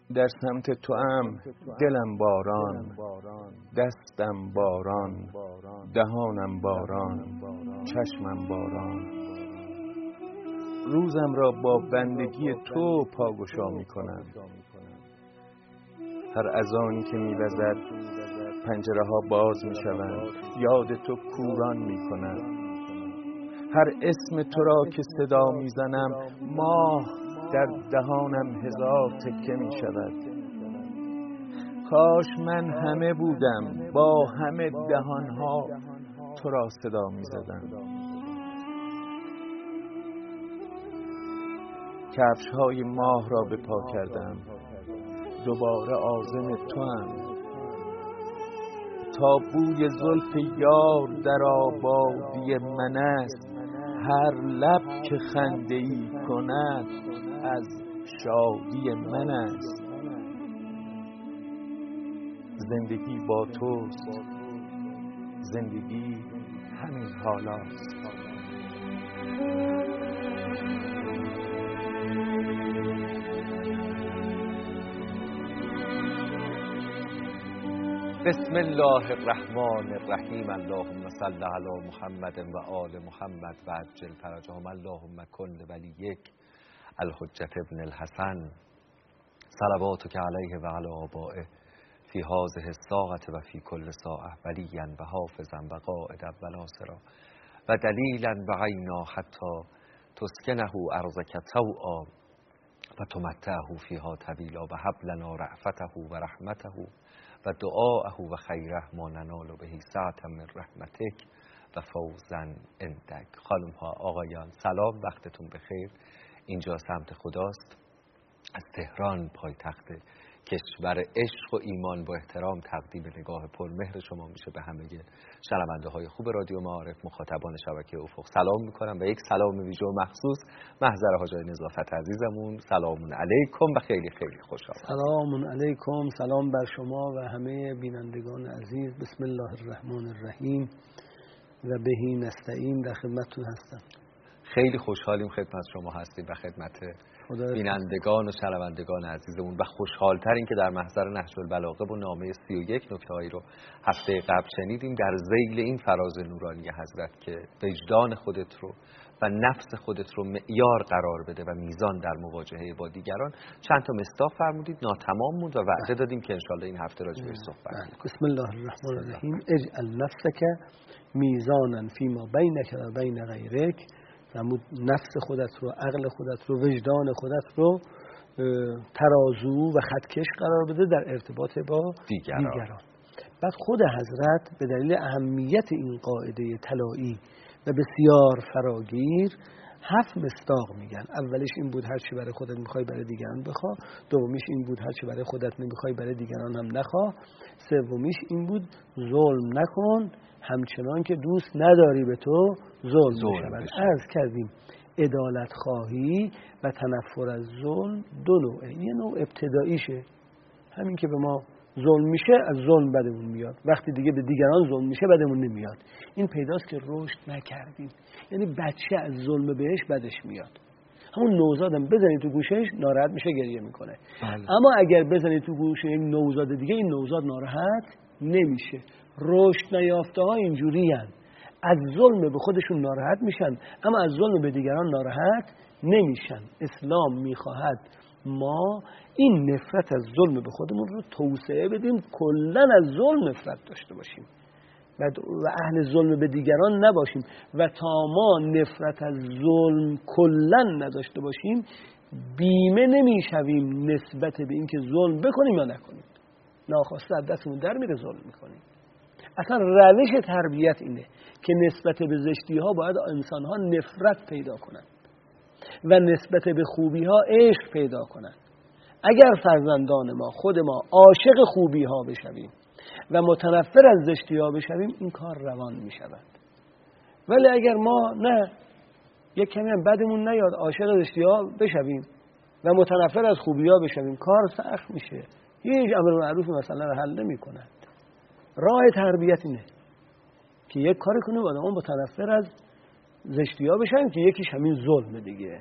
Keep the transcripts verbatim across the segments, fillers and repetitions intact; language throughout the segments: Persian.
در سمت تو ام دلم باران، دستم باران، دهانم باران، چشمم باران. روزم را با بندگی تو پاگشا می کنم. هر اذانی که می وزد پنجره ها باز می شوند، یاد تو کوران می کنم. هر اسم تو را که صدا می زنم ماه در دهانم هزار تکه می شود. کاش من همه بودم با همه دهانها تو را صدا می زدم. کفش های ماه را به پا کردم، دوباره عازم تو هم. تا بوی زلف یار در آبادی من است، هر لب که خنده ای کند از شادی من است. زندگی با توست، زندگی همین حالاست. بسم الله الرحمن الرحیم. اللهم صل علی محمد و آل محمد و عجل فرجهم. اللهم کن ولیک الحجة ابن الحسن صلواتک علیه و علی آبائه فی هذه الساعة و فی کل ساعة ولیا و حافظا و قائدا و ناصرا و دلیلا و عینا حتی تسکنه ارضک طوعا و تمتعه فیها طویلا و هب لنا رأفته و رحمته و دعاءه و خیره ما ننال بهی سعة من رحمتک و فوزا عندک. خانم ها آقایان سلام، وقتتون بخیر. اینجا سمت خداست، از تهران پایتخت کشور عشق و ایمان با احترام تقدیم نگاه پرمهر شما میشه به همه شنونده های خوب رادیو معارف، مخاطبان شبکه افق سلام میکنم و یک سلام ویژه و مخصوص محضر حاجای نظافت عزیزمون. سلام علیکم و خیلی خیلی خوشحال. سلام علیکم، سلام بر شما و همه بینندگان عزیز. بسم الله الرحمن الرحیم و بهی نستعین. در خدمتتون هستم. خیلی خوشحالیم خدمت شما هستیم و خدمت بینندگان و شنوندگان عزیزمون و خوشحالتر این که در محضر نهج البلاغه و نامه سی و یک نکته‌ای رو هفته قبل شنیدیم در ذیل این فراز نورانی حضرت که وجدان خودت رو و نفس خودت رو معیار قرار بده و میزان در مواجهه با دیگران. چند تا مصداق فرمودید، ناتمام موند و وعده دادیم که انشالله این هفته راجع بهش صحبت کنیم. بسم الله الرحمن الرحیم. اجعل نفسک میزانا فیما بینک و بین غیرک. فرمود نفس خودت رو، عقل خودت رو، وجدان خودت رو ترازو و خطکش قرار بده در ارتباط با دیگران. دیگران. بعد خود حضرت به دلیل اهمیت این قاعده طلایی و بسیار فراگیر هفت مصداق میگن. اولش این بود هر چی برای خودت میخوای برای دیگران بخوا. دومیش این بود هر چی برای خودت نمیخوای برای دیگران هم نخوا. سومیش این بود ظلم نکن همچنان که دوست نداری به تو ظلم بشود. عرض کردیم عدالت خواهی و تنفر از ظلم دو نوعه. یه نوع ابتداییشه، همین که به ما ظلم میشه از ظلم بدمون میاد، وقتی دیگه به دیگران ظلم میشه بدمون نمیاد. این پیداست که رشد نکردیم، یعنی بچه از ظلم بهش بدش میاد. همون نوزادم بزنی تو گوشش ناراحت میشه، گریه میکنه. بله. اما اگر بزنی تو گوش یک نوزاد دیگه این نوزاد ناراحت نمیشه. رشد نیافته ها اینجوری هن. از ظلم به خودشون ناراحت میشن اما از ظلم به دیگران ناراحت نمیشن. اسلام میخواهد ما این نفرت از ظلم به خودمون رو توسعه بدیم، کلن از ظلم نفرت داشته باشیم و اهل ظلم به دیگران نباشیم. و تا ما نفرت از ظلم کلن نداشته باشیم بیمه نمیشویم نسبت به اینکه ظلم بکنیم یا نکنیم. ناخواسته از دستمون در میره ظلم میکنیم. اصلا روش تربیت اینه که نسبت به زشتی ها باید انسان ها نفرت پیدا کنند و نسبت به خوبی ها عشق پیدا کنند. اگر فرزندان ما خود ما عاشق خوبی ها بشویم و متنفر از زشتی ها بشویم این کار روان می شود. ولی اگر ما نه یک کمی هم بدمون نیاد عاشق زشتی ها بشویم و متنفر از خوبی ها بشویم کار سخت میشه. هیچ امر معروف مثلا رو حل نمی کند. راه تربیت اینه که یک کاری کنیم آدم‌ها متنفر از زشتی ها بشن که یکیش همین ظلم دیگه.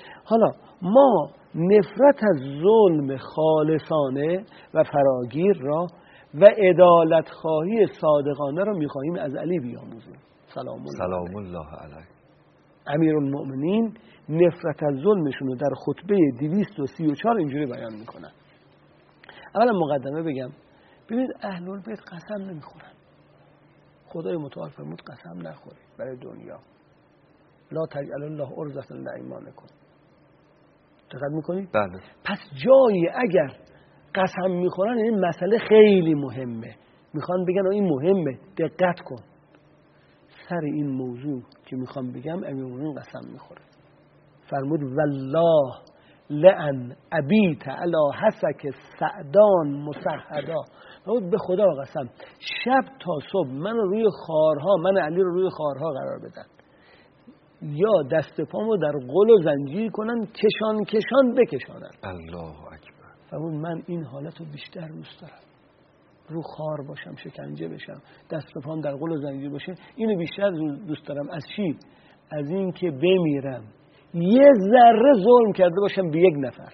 حالا ما نفرت از ظلم خالصانه و فراگیر را و عدالت خواهی صادقانه را می‌خواهیم از علی بیاموزیم سلام الله, سلام الله علیه. امیرالمؤمنین نفرت از ظلمشون رو در خطبه دویست و سی و چهار اینجوری بیان میکنن. اولا مقدمه بگم، ببینید اهل البیت قسم نمیخورن. خدای متعال فرمود قسم نخورید برای دنیا. لا تجعل الله عرضة لایمانکم. دقت میکنید؟ بله. پس جایی اگر قسم میخورن این مسئله خیلی مهمه، میخوان بگن این مهمه، دقت کن. سر این موضوع که میخوام بگم امیرالمومنین قسم میخوره. فرمود والله لئن ابیت علی حسک سعدان مسحدا. فرمود به خدا قسم شب تا صبح من روی خارها، من علی رو روی خارها قرار بدن، یا دست پامو در قل و زنجیر کنن، کشان کشان بکشانن. الله اکبر. فرمود من این حالت رو بیشتر دوست دارم، رو خار باشم، شکنجه بشم، دست و پام در قل و زنجیر باشه، اینو بیشتر دوست دارم. از چی؟ از این که بمیرم یه ذره ظلم کرده باشم به یک نفر.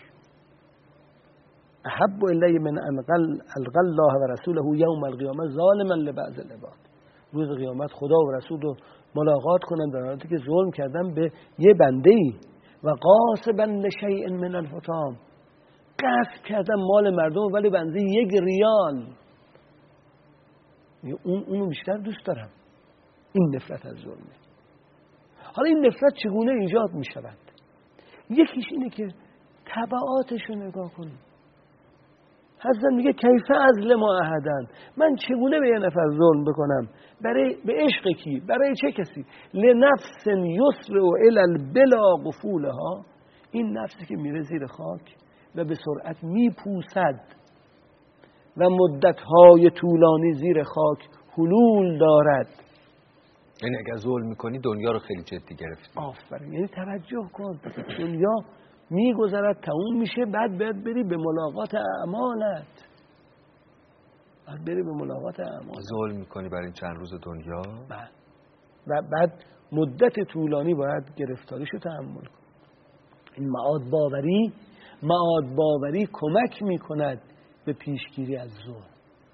احب الی من ان القى الله و رسوله یوم القیامه ظالما لبعض العباد. روز قیامت خدا و رسول رو ملاقات کنن در حالی که ظلم کردن به یه بنده‌ای. و قاسبا لشیء من الحطام، غصب کردن مال مردم ولی بنده یک ریال، اون اونو بیشتر دوست دارم. این نفرت از ظلمه. حالا این نفرت چگونه ایجاد می شود؟ یکیش اینه که تبعاتش رو نگاه کنیم. حضرت میگه کیف ازلم احدن، من چگونه به یه نفر ظلم بکنم؟ برای به عشق کی؟ برای چه کسی؟ لنفس یسر و الی البلا غفولها، این نفسی که میره زیر خاک و به سرعت میپوسد و مدتهای طولانی زیر خاک حلول دارد. یعنی اگر ظلم میکنی دنیا رو خیلی جدی گرفتی. آفرین. یعنی توجه کن، دنیا میگذرد، تموم میشه، بعد باید بری به ملاقات اعمالت، بعد بری به ملاقات اعمالت. ظلم میکنی برای این چند روز دنیا، بعد و بعد مدت طولانی باید گرفتاریشو تحمل کن. این معاد باوری، معاد باوری کمک میکند به پیشگیری از ظلم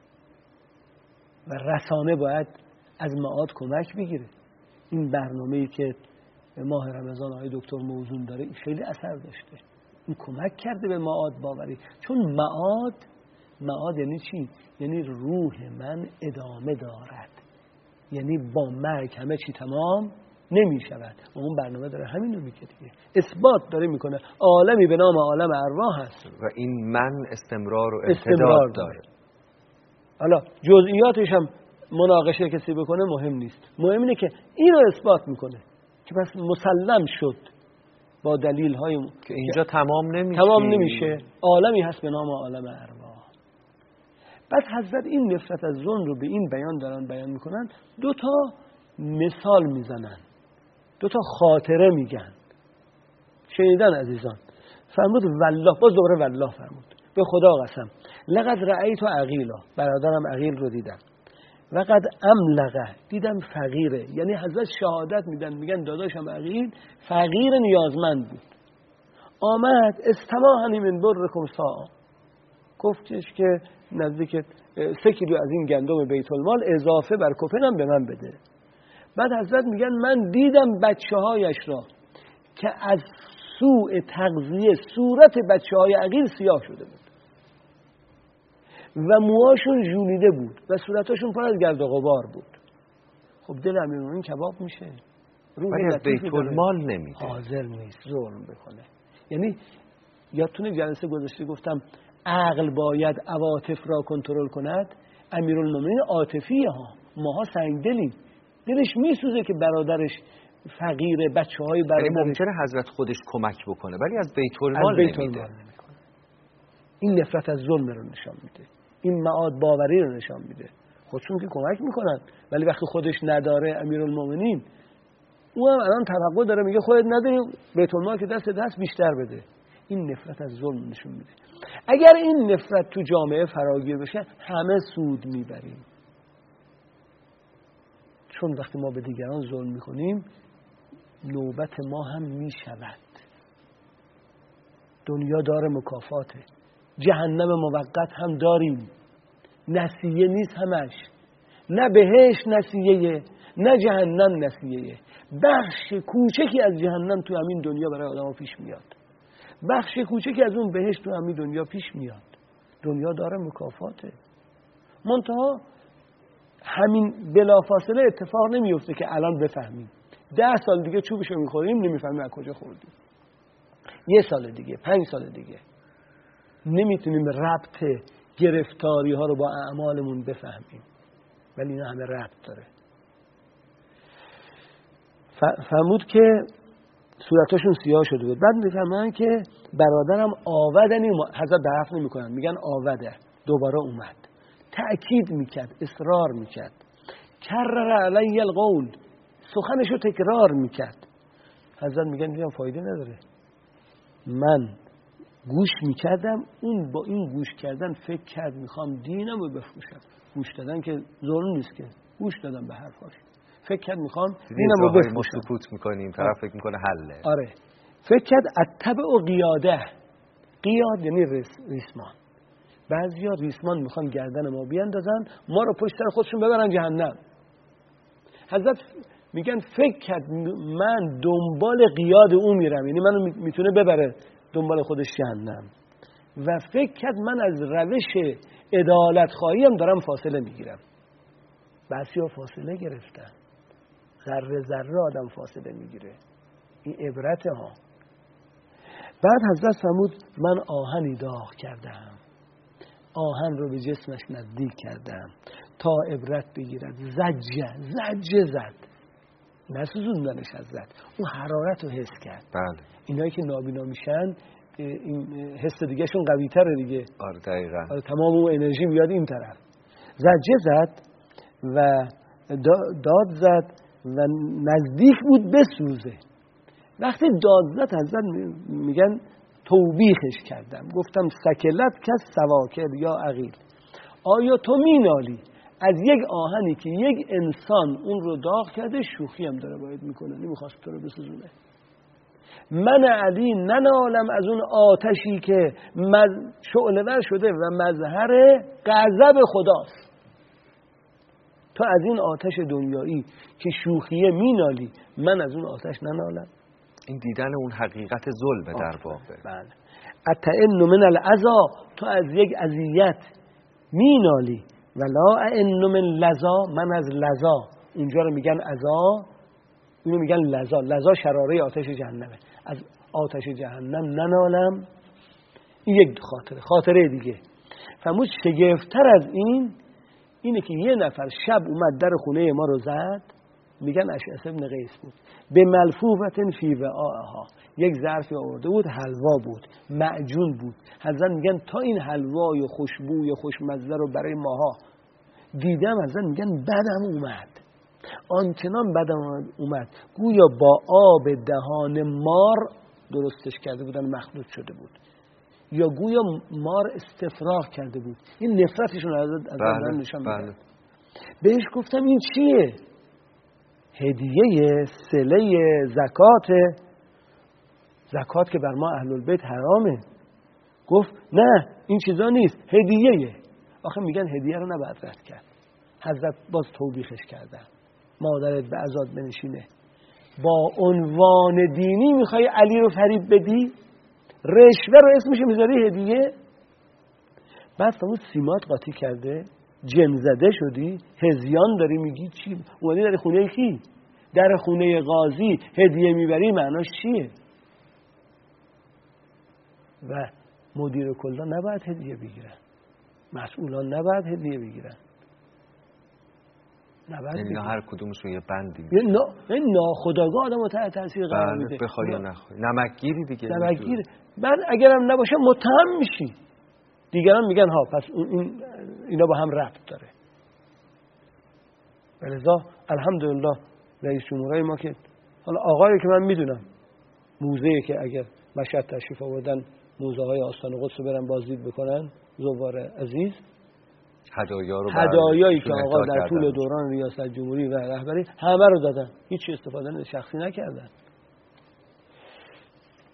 و رسانه باید از معاد کمک بگیره. این برنامه‌ای که ماه رمضان آقای دکتر موزون داره این خیلی اثر داشته، این کمک کرده به معاد باوری. چون معاد معاد یعنی چی؟ یعنی روح من ادامه دارد، یعنی با مرگ همه چی تمام نمی شود. اون برنامه داره همین رو میگه دیگه، اثبات داره میکنه عالمی به نام عالم ارواح هست و این من استمرار و استمرار امتداد داره. حالا جزئیاتش هم مناقشه کسی بکنه مهم نیست، مهم اینه که اینو اثبات میکنه که پس مسلم شد با دلیل های م... که اینجا تمام نمیشه تمام نمیشه عالمی هست به نام عالم ارواح. بعد حضرت این نفرت از ظلم رو به این بیان دارن بیان میکنن، دو تا مثال میزنن، دو تا خاطره میگن. شنیدن عزیزان؟ فرمود والله، باز دوباره والله فرمود، به خدا قسم لقد رأیت عقیلا، برادرم عقیل رو دیدم، و قد املقه، دیدم فقیره. یعنی حضرت شهادت میدن، میگن داداشم عقیل فقیر نیازمند بود. آمد استماهنی من برکم ساعه، گفتش که نزدیک سه کیلو از این گندم بیت المال اضافه بر کفنم به من بده. بعد حضرت میگن من دیدم بچه هایش را که از سوء تغذیه صورت بچه های عقیل سیاه شده بود و موهاشون ژولیده بود و صورتاشون پر از گرد و غبار بود. خب دل امیرالمومنین کباب میشه، ولی از بیت المال نمیده، حاضر نیست ظلم بکنه. یعنی یادتونه جلسه گذشته گفتم عقل باید عواطف را کنترل کند، امیرالمومنین عاطفیه ها، ماها سنگدلیم، دلش میسوزه که برادرش فقیره، بچه های برادرش. یعنی ممکنه حضرت خودش کمک بکنه ولی از بیت المال نمیده. این نفرت از ظلم رو نشان میده، این معاد باوری رو نشان میده. خودشون که کمک میکنن ولی وقتی خودش نداره امیرالمومنین، او هم الان توقع داره، میگه خودت نداری بیت المال که دست دست بیشتر بده. این نفرت از ظلم نشون میده. اگر این نفرت تو جامعه فراگیر بشه همه سود میبریم، چون وقتی ما به دیگران ظلم میکنیم نوبت ما هم میشود. دنیا دار مکافاته، جهنم موقت هم داریم، نسیه نیست همش، نه بهشت نسیه نه جهنم نسیه. بخش کوچکی از جهنم تو همین دنیا برای آدم ها پیش میاد، بخش کوچکی از اون بهشت تو همین دنیا پیش میاد. دنیا داره مکافاته، منتها همین بلافاصله اتفاق نمیفته که الان بفهمیم. ده سال دیگه چوبشو میخوریم نمیفهمیم از کجا خوردیم، یه سال دیگه، پنج سال دیگه نمیتونیم ربط گرفتاری ها رو با اعمالمون بفهمیم، ولی اینا همه ربط داره. فهمود که صورتاشون سیاه شده بود. بعد میفهمن که برادرم آودنی، حضرت برف نمی کنن، میگن آوده، دوباره اومد، تأکید میکرد، اصرار میکرد، کرر علی القول، سخنشو تکرار میکرد. حضرت میگن میگن فایده نداره، من گوش میکردم، اون با این گوش کردن فکر کرد میخوام دینم رو بفروشم. گوش دادن که ظلم نیست که، گوش دادم به حرفاش، فکر کرد میخوام دینم رو بفروشم. ما سکوت میکنیم، طرف فکر میکنه حله. آره، فکر کرد اتبع و قیاده، قیاد یعنی ریسمان. بعضیا ریسمان میخوان گردن ما بیاندازن، ما رو پشت سر خودشون ببرن جهنم. حضرت میگن فکر کرد من دنبال قیاد اون میرم، یعنی منو میتونه ببره دنبال خودش جهنم، و فکر کرد من از روش عدالت خواهی هم دارم فاصله میگیرم. بعضیا فاصله گرفتن، ذره ذره آدم فاصله میگیره، این عبرت ها. بعد حضرت فرمود من آهنی داغ کردم، آهن رو به جسمش نزدیک کردم تا عبرت بگیرد. زجه زجه زد، نسوزوندنش از زد، اون حرارت رو حس کرد. بله. اینایی که نابینا میشن این حس دیگه شون قوی تره دیگه. آره دقیقا. آره، تمام اون انرژی میاد این طرف. زجه زد و داد زد و نزدیک بود بسوزه. وقتی داد زد حضرت میگن توبیخش کردم، گفتم سکلت کس سواکل یا عقیل، آیا تو مینالی از یک آهنی که یک انسان اون رو داغ کرده شوخی هم داره باید میکنه، نمیخواست تو رو بسوزونه. من علی ننالم از اون آتشی که شعله‌ور شده و مظهر غضب خداست. تو از این آتش دنیایی که شوخیه مینالی، من از اون آتش ننالم. این دیدن اون حقیقت ظلمه در واقع. بله. اتئن من العزا، تو از یک اذیت مینالی، ولا ان من لظا، من از لظا، اونجا رو میگن عزا، اینو میگن لظا. لظا شراره آتش جهنمه، از آتش جهنم ننالم. این یک خاطره. خاطره دیگه فرمود شگفت‌تر از این اینه که یه نفر شب اومد در خونه ما رو زد، میگن اشعث ابن قیس بود، به ملفوفة فی وعاءها، یک ظرفی آورده بود، حلوا بود، معجون بود. حضرت میگن تا این حلوای خوشبوی خوشمزه رو برای ماها دیدم، حضرت میگن بدم اومد، آنچنان بدم اومد گویا با آب دهان مار درستش کرده بودن، مخلوط شده بود، یا گویا مار استفراغ کرده بود. این نفرتشون از حضرت نشان میدن. بهش گفتم این چیه؟ هدیه صله زکات، زکات که بر ما اهل البیت حرامه. گفت نه این چیزا نیست، هدیه. آخه میگن هدیه رو نباید رد کرد. حضرت باز توبیخش کردن، مادرت به عزاد بنشینه، با عنوان دینی میخوای علی رو فریب بدی، رشوه رو اسمش میذاری هدیه. بعد فرمود سیمات قاطی کرده، جن زده شدی، هزیان داری میگی چی؟ اومدی در خونه کی؟ در خونه قاضی هدیه میبری، معناش چیه؟ و مدیر کلا نباید هدیه بگیرن، مسئولان نباید هدیه بگیرن، نباید این هر کدومشون یه بندی میشه. این ناخودآگاه آدمو تحت تاثیر قرار میده. بخوای یا نخوای، نمکگیری دیگه. نمکگیر. بعد اگرم نباشه متهم میشی. دیگران میگن ها پس این اینا با هم ربط داره. ولذا الحمدلله رئیس جمهورای ما که حالا آقایی که من میدونم موزه‌ای که اگر مشهد تشریف آوردن موزه های آستان قدس رو برن بازدید بکنن، زوار عزیز، هدایا رو هدایایی که آقا در طول دوران ریاست جمهوری و رهبری همه رو دادن، هیچ استفاده شخصی نکردن.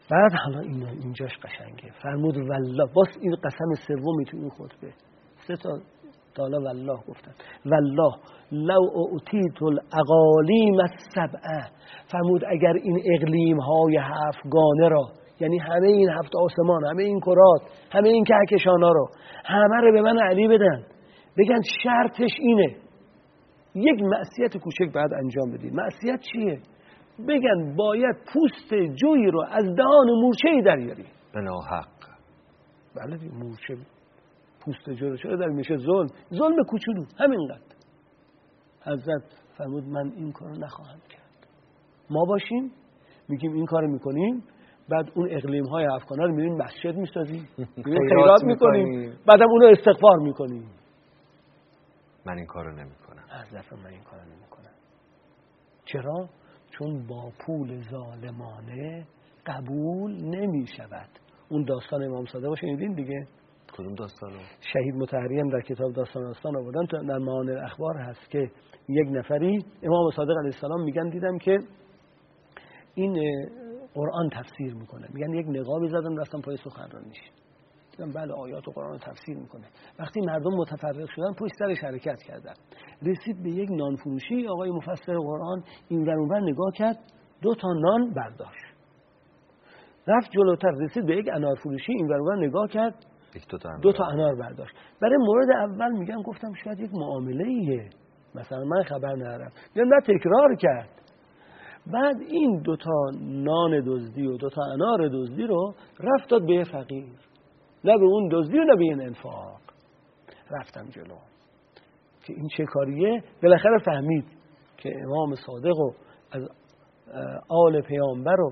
بعد حالا اینا اینجاش قشنگه، فرمود والله، باز این قسم سومی تو این خطبه، سه تا تالا والله گفتن. والله لو اعطیت الاقالیم السبعه، فرمود اگر این اقلیم های هفتگانه را، یعنی همه این هفت آسمان، همه این کرات، همه این کهکشان ها رو، همه رو به من علی بدن، بگن شرطش اینه یک معصیت کوچک بعد انجام بدید. معصیت چیه؟ بگن باید پوست جوی رو از دهان مورچه‌ای دریاری. به ناحق. بله مورچه پوست جوی رو چرا در میشه؟ ظلم، ظلم کوچولو همینقدر. حضرت فرمود من این کارو نخواهم کرد. ما باشیم میگیم این کارو میکنیم، بعد اون اقلیم های افغان‌ها رو میریم مسجد میسازیم، میریم خیرات میکنیم، بعدم اونو استغفار میکنیم. من این کارو نمیکنم. حضرت من این کارو نمیکنم. چرا؟ چون با پول ظالمانه قبول نمیشود. اون داستان امام صادق شنیدین دیگه؟ کدوم داستانو؟ شهید مطهری هم در کتاب داستان داستان آوردن، تو در معانی الاخبار هست که یک نفری امام صادق علیه السلام میگن دیدم که این قرآن تفسیر میکنه، میگن یک نقابی زدم رفتم پای سخنرانیش، دیدم بله آیات قرآن رو تفسیر میکنه. وقتی مردم متفرق شدن پشت سرش حرکت کردن، رسید به یک نان فروشی، آقای مفسر قرآن این ور اون ور نگاه کرد، دو تا نان برداشت، رفت جلوتر، رسید به یک انار فروشی، این ور اون ور نگاه کرد، دو تا انار, دو تا انار برداشت. برای مورد اول میگن گفتم شاید یک معامله ایه، مثلا من خبر ندارم، یا نه تکرار کرد. بعد این دو تا نان دزدی و دو تا انار دزدی رو رفت داد به فقیر، نه به اون دزدی و نه به این انفاق. رفتم جلو که این چه کاریه. بالاخره فهمید که امام صادق و از آل پیامبر رو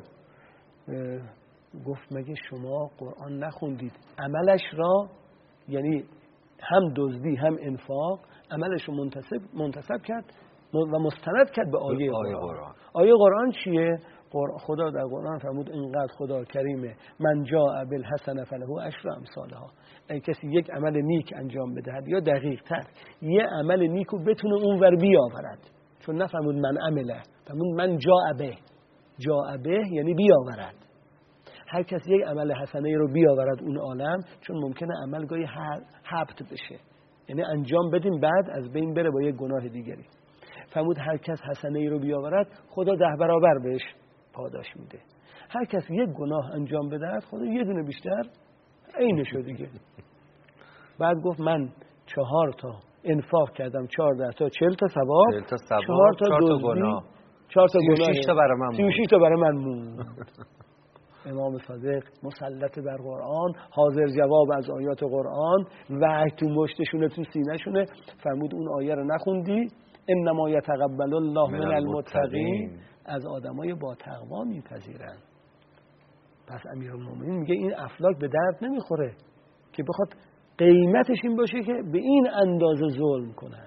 گفت مگه شما قرآن نخوندید؟ عملش را، یعنی هم دزدی هم انفاق، عملش رو منتسب منتسب کرد و مستند کرد به آیه قرآن. قرآن. آیه قرآن چیه؟ خدا در قرآن فرمود اینقدر خدا کریمه، من جاء بالحسنه فله عشر امثالها. اگه کسی یک عمل نیک انجام بدهد، یا دقیق تر یه عمل نیکو بتونه اونور بیاورد، چون نفرمود من عمله، فرمود من جاء به، جاء به یعنی بیاورد. هر کسی یک عمل حسنه رو بیاورد اون عالم، چون ممکنه عمل گاهی حبط بشه، یعنی انجام بدیم بعد از بین بره با یک گناه دیگری. فرمود هر کس حسنه ای رو بیاورد خدا ده برابر بهش پاداش میده. هر کس یک گناه انجام بدهد خدا یه دونه بیشتر عینشو دیگه. بعد گفت من چهار تا انفاق کردم، چهارده تا چهل تا ثواب، چهل تا ثواب، چهار تا, چهار تا گناه، چهار تا گناه، سی و شش تا برای من سی و شش تا برای من موند. امام صادق مسلط بر قرآن، حاضر جواب از آیات قرآن، وحی تو مشتشونه تو سینه‌شونه. فرمود اون آیه رو نخوندی؟ انما یتقبل الله من المتقین، از آدمای با تقوا میپذیرن. پس امیرالمومنین میگه این افلاک به درد نمیخوره که بخواد قیمتش این باشه که به این اندازه ظلم کنه.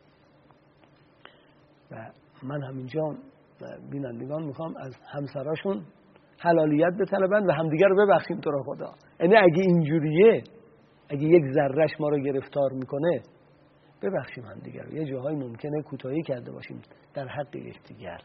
و من همینجا بینندگان میخوام از همسراشون حلالیت بطلبن و همدیگر رو ببخشیم تو را خدا. یعنی اگه اینجوریه، اگه یک ذرهش ما رو گرفتار میکنه، ببخشیم همدیگر رو. یه جاهای ممکنه کوتاهی کرده باشیم در حق یکدیگر.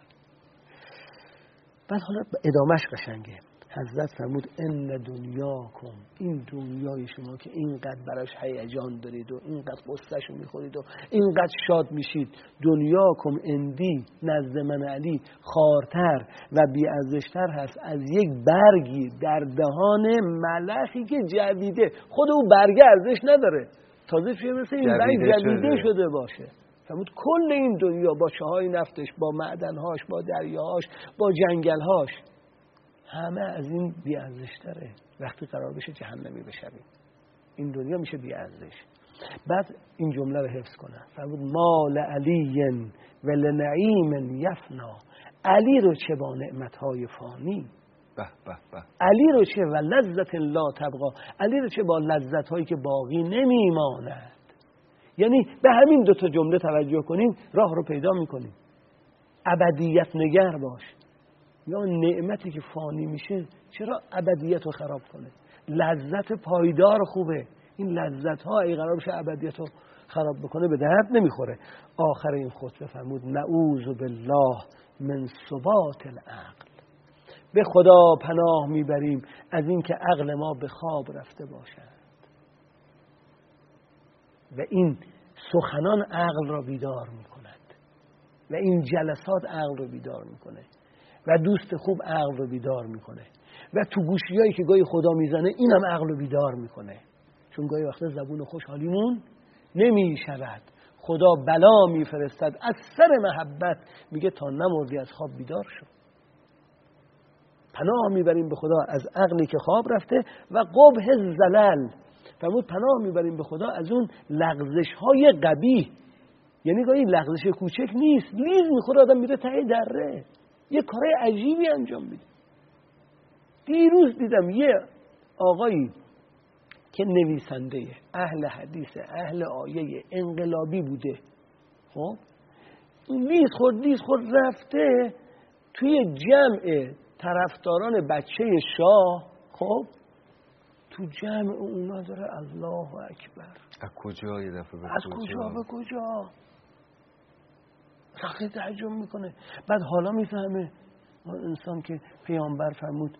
بعد حالا ادامهش قشنگه. حضرت فرمود ان دنیاکم، این دنیای شما که اینقدر براش هیجان دارید و اینقدر قصه‌شو میخورید و اینقدر شاد میشید، دنیاکم اندی نزد من علی خارتر و بی‌ارزش‌تر هست از یک برگی در دهان ملخی که جویده. خود اون برگ ارزش نداره، تازه چه مثل این برگ جویده شده. شده باشه. فرمود کل این دنیا با چاهای نفتش، با معدنهاش، با دریاهاش، با جنگلهاش، همه از این بی‌ارزش‌تره. وقتی قرار بشه جهنمی بشویم، این دنیا میشه بی‌ارزش. بعد این جمله رو حفظ کنه. فرمود مال علی و لنعیم یفنا، علی رو چه با نعمت‌های فانی، به به به، علی رو چه و لذت لا تبقا، علی رو چه با لذت‌هایی که باقی نمیماند. یعنی به همین دو تا جمله توجه کنیم راه رو پیدا میکنیم. ابدیت نگر باش، یا نعمتی که فانی میشه چرا ابدیت رو خراب کنه؟ لذت پایدار خوبه، این لذت ها ای قرار بشه ابدیت رو خراب بکنه به درد نمیخوره. آخر این خطبه فرمود نعوذ بالله من ثبات العقل، به خدا پناه میبریم از اینکه عقل ما به خواب رفته باشد. و این سخنان عقل را بیدار میکند و این جلسات عقل را بیدار میکنه و دوست خوب عقل رو بیدار میکنه و تو گوشیایی که گاهی خدا میزنه اینم عقل رو بیدار میکنه، چون گاهی وقتا زبون خوشحالیمون نمیشود. خدا بلا میفرستد از سر محبت، میگه تا نمردی از خواب بیدار شو. پناه میبریم به خدا از عقلی که خواب رفته و قبح زلل، فرمود پناه میبریم به خدا از اون لغزش های قبیح. یعنی گاهی لغزش کوچک نیست، لیز میخوره آدم میره ته دره، یه کار عجیبی انجام میده. دیروز دیدم یه آقایی که نویسنده اهل حدیث اهل آیه انقلابی بوده، خب لیز خورد لیز خورد رفته توی جمع طرفداران بچه شاه، خب تو جمع اونا داره الله اکبر. از کجا یه دفعه به از کجا به کجا خیلی تعجب میکنه. بعد حالا میفهمه انسان که پیامبر فرمود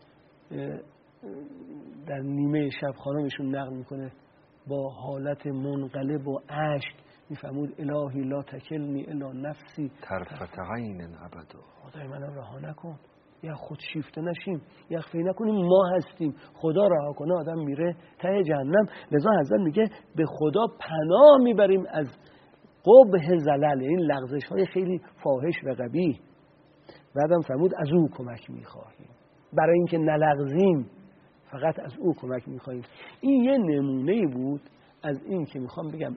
در نیمه شب خانمشون نقل میکنه با حالت منقلب و اشک میفرمود الهی لا تکلنی الا نفسی طرفت عین ابدا. خدای منو رها نکن، یا خود شیفته نشیم، یا خفه نکنیم ما هستیم. خدا رها کنه آدم میره ته جهنم. لذا حضرت میگه به خدا پناه میبریم از قبح زلل، این لغزش های خیلی فاحش و قبیح. بعدم فرمود از او کمک میخواهیم، برای اینکه نلغزیم فقط از او کمک میخواهیم. این یه نمونه بود از این که میخوام بگم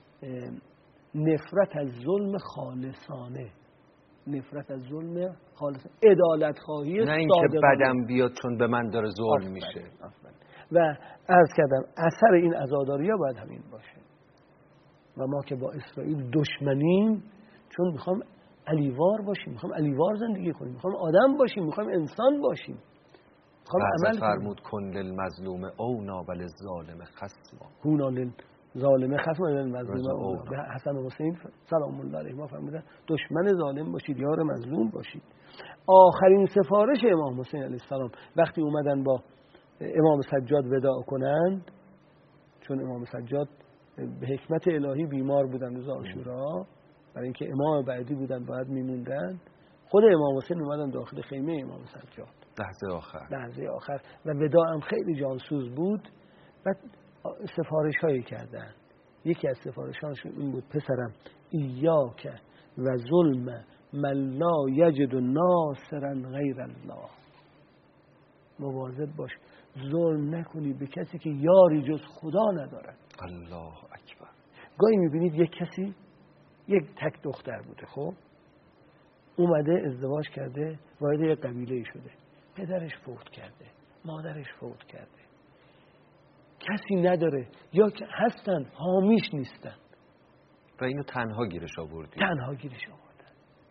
نفرت از ظلم خالصانه، نفرت از ظلم خالصانه، عدالت خواهی صادقانه، نه اینکه بدم بیاد چون به من داره ظلم میشه. و عرض کردم اثر این عزاداری ها باید همین باشه. و ما که با اسرائیل دشمنیم چون میخوام علیوار باشیم، میخوام علیوار زندگی کنیم، میخوام آدم باشیم، میخوام انسان باشیم. عمل فرمود کن للمظلوم اونا وللظالم خصما. کونا للظالم خصما للمظلوم اونا. به حسن و حسین سلام الله علیهما فرمودن دشمن ظالم باشید، یار مظلوم باشید. آخرین سفارش امام حسین علیه السلام وقتی اومدن با امام سجاد وداع کنند، چون امام سجاد به حکمت الهی بیمار بودن روز عاشورا، برای اینکه امام بعدی بودن باید میموندن، خود امام حسین اومدن داخل خیمه امام سجاد لحظه آخر لحظه آخر و وداع هم خیلی جانسوز بود. بعد سفارش هایی کردن. یکی از سفارش هاشون این بود پسرم ایاک و ظلم من لا یجد ناصرا غیر الله، مواظب باش ظلم نکنی به کسی که یاری جز خدا ندارد. الله اکبر. گاهی میبینید یک کسی یک تک دختر بوده، خب اومده ازدواج کرده، وارد یک قبیله شده، پدرش فوت کرده، مادرش فوت کرده، کسی نداره یا که هستن حامیش نیستن و اینو تنها گیرش آوردی. تنها گیرش آوردن.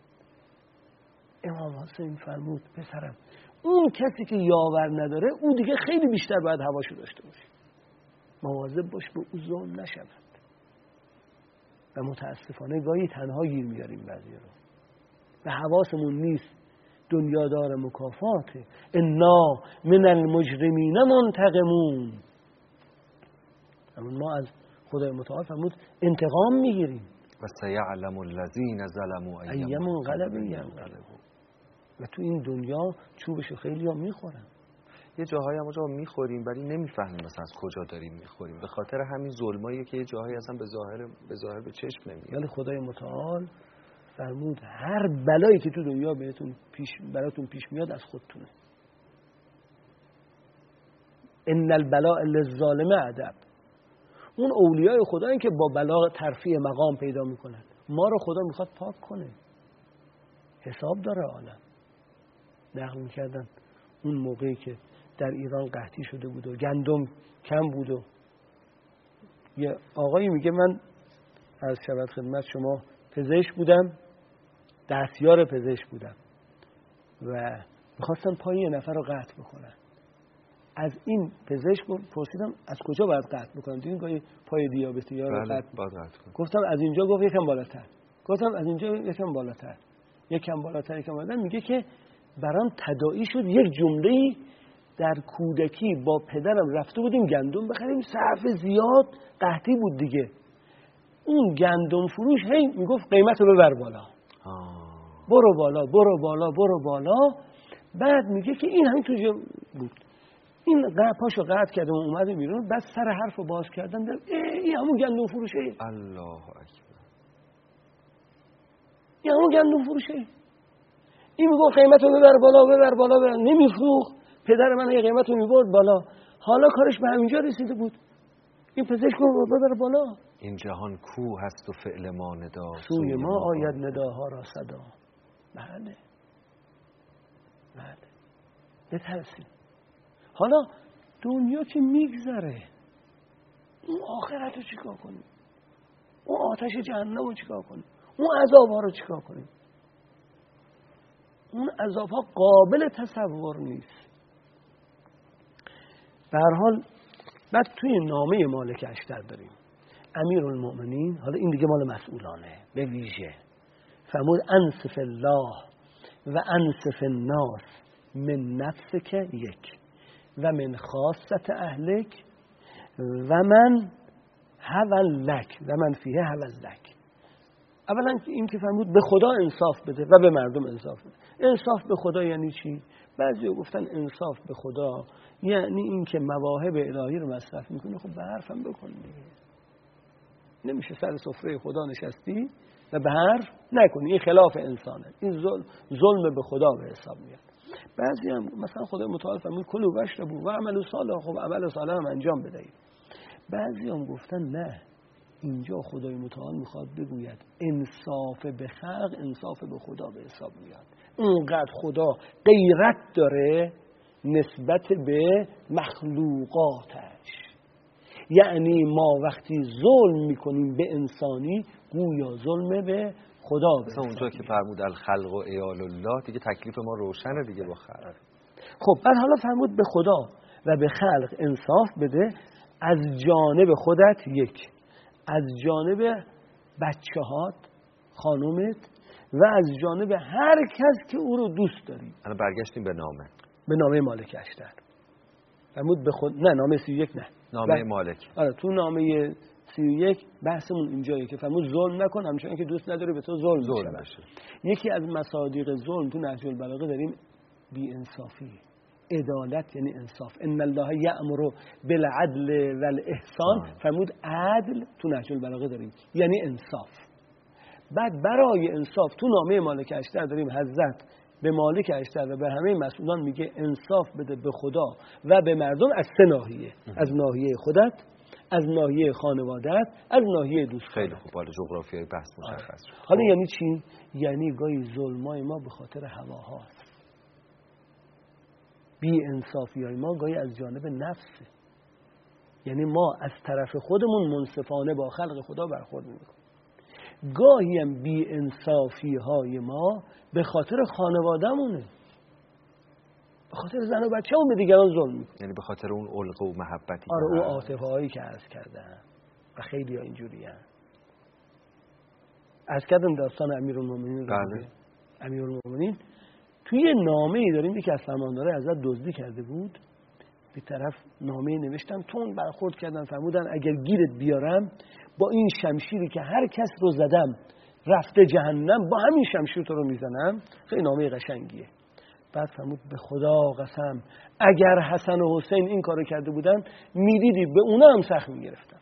امام حسین فرمود پسرم اون کسی که یاور نداره او دیگه خیلی بیشتر باید هواشو داشته باشه، مواظب باش به او ظلم نشود. و متاسفانه گاهی تنها گیر میاریم بعضی رو و حواسمون نیست دنیا دار مکافاته. انا من المجرمین منتقمون. ما از خدای متعال فرمود انتقام میگیریم. و سیعلم الذین ظلموا ای منقلب ینقلبون. و تو این دنیا چوبشو خیلی ها میخورن. یه جاهایی هم اونجا میخوریم ولی نمیفهمیم مثلا از کجا داریم میخوریم، به خاطر همین ظلمایی که یه جاهایی اصلا به ظاهر به ظاهر به چشم نمیاد. ولی خدای متعال فرمود هر بلایی که تو دنیا بهتون پیش براتون پیش میاد از خودتونه. ان البلاء للظالم ادب. اون اولیای خدا این که با بلا ترفیع مقام پیدا میکنن. ما رو خدا میخواد پاک کنه. حساب داره عالم. نقل میکردن اون موقعی که در ایران قحطی شده بود و گندم کم بود و یه آقایی میگه من از شبت خدمت شما پزشک بودم، دستیار پزشک بودم و میخواستن پای یه نفر رو قطع بکنن. از این پزشک پرسیدم از کجا باید قطع بکنم؟ دیدین گاهی پای دیابتی یا رو قطع کنم. گفتم از اینجا. گفت یکم بالاتر. گفتم از اینجا یکم بالاتر. یکم بالاتر یکم بالاتر. میگه که برام تداعی شد. یک جمله‌ای در کودکی با پدرم رفته بودیم گندم بخریم، صرف زیاد قحطی بود دیگه. اون گندم فروش هی میگفت قیمت رو ببر بالا، برو بالا برو بالا برو بالا. بعد میگه که این همین تو بود، این پاشو قطع کردم و اومده بیرون. بعد سر حرف رو باز کردم دیدم این همون گندم فروشه. الله اکبر. این همون گندم فروشه. این میگفت قیمت رو ببر بالا ببر بالا ببر، نمیفروخت. پدر من یه قیمت رو میبرد بالا. حالا کارش به همینجا رسیده بود. این پزشک رو ببر بالا. این جهان کو هست و فعل ما ندا، سوی ما آید نداها را صدا. بله بله بترسیم. حالا دنیا که میگذره، اون آخرت رو چیکار کنیم؟ اون آتش جهنم رو چیکار کنیم؟ اون عذاب ها رو چیکار کنیم؟ اون عذاب ها قابل تصور نیست. به هر حال بعد توی نامه مالک اشتر داریم امیرالمؤمنین، حالا این دیگه مال مسئولانه به ویژه، فرمود انصف الله و انصف الناس من نفسک یک و من خاصت اهلک و من حول لک و من فیه حول لک. اولا این که فرمود به خدا انصاف بده و به مردم انصاف بده. انصاف به خدا یعنی چی؟ بعضی گفتن انصاف به خدا یعنی این که مواهب الهی رو مصرف میکنه، خب به حرفم بکن دیگه. نمیشه سر سفره خدا نشستی و به حرف نکنی، این خلاف انسانه. این ظلم ظلم به خدا به حساب میاد. بعضی هم مثلا خدا متعال فرمود کلوا واشربوا و اعملوا صالحا، خب عمل صالح هم انجام بدهید. بعضی هم گفتن نه، اینجا خدای متعال میخواد بگوید انصاف به خلق انصاف به خدا به حساب میاد. اونقدر خدا غیرت داره نسبت به مخلوقاتش. یعنی ما وقتی ظلم میکنیم به انسانی گویا ظلم به خدا به مثلا اونجا که فرمود الخلق و عیال الله، دیگه تکلیف ما روشنه دیگه با خلق. خب بعد حالا فرمود به خدا و به خلق انصاف بده، از جانب خودت یک، از جانب بچه‌هات خانومت و از جانب هر کس که او رو دوست داری. الان برگشتیم به نامه به نامه مالک اشتر فرمود به خود، نه نامه سی و یک نه نامه مالک. آره تو نامه سی و یک بحثمون اینجایه که فرمود ظلم نکن، همچنان که دوست نداری به تو ظلم, ظلم بشه. یکی از مصادیق ظلم تو نهج البلاغه داریم بی انصافی. عدالت یعنی انصاف. ان الله یأمر بالعدل والاحسان، فرمود عدل تو نهج البلاغه داریم یعنی انصاف. بعد برای انصاف تو نامه مالک اشتر داریم حضرت به مالک اشتر و به همه مسئولان میگه انصاف بده به خدا و به مردم از سه ناحیه، از ناحیه خودت، از ناحیه خانوادت، از ناحیه دوستان. خیلی خوب. حالا جغرافیای بحث مشخص شد. حالا یعنی چی؟ یعنی گاهی ظلمای ما به خاطر هواهاست، بی انصافی های ما گاهی از جانب نفسه. یعنی ما از طرف خودمون منصفانه با خلق خدا برخورد میکنیم. گاهی هم بی انصافی های ما به خاطر خانواده‌مونه، به خاطر زن و بچه‌مون به دیگران ظلم میکنیم. یعنی به خاطر اون علقه و محبتی. آره اون عاطفه هایی که عرض کردم و خیلی ها اینجوری هم. عرض کردم داستان امیرالمومنین. بله. امیرالمومنین توی نامه‌ای داریم که از فرمانداره حضرت دزدی کرده بود، به طرف نامه نوشتن، تون برخورد کردن، فرمودن اگر گیرت بیارم با این شمشیری که هر کس رو زدم رفته جهنم، با همین شمشیر تو رو میزنم. خیلی نامه قشنگیه. بعد فرمود به خدا قسم اگر حسن و حسین این کارو کرده بودن میدیدی به اونا هم سخت میگرفتن.